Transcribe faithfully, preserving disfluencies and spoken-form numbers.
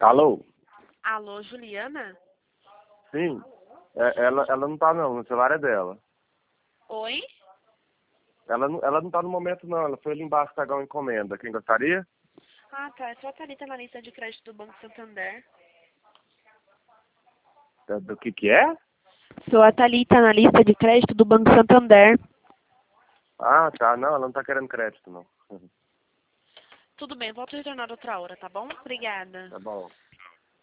Alô? Alô, Juliana? Sim. É, ela, ela não tá não, o celular é dela. Oi? Ela, não- ela não tá no momento não, ela foi ali embaixo pegar uma encomenda. Quem gostaria? Ah, tá. É só a Thalita na lista de crédito do Banco Santander. Do, do que que é? Sou a Thalita na lista de crédito do Banco Santander. Ah, tá. Não, ela não tá querendo crédito não. Tudo bem, volto a retornar outra hora, tá bom? Obrigada. Tá bom.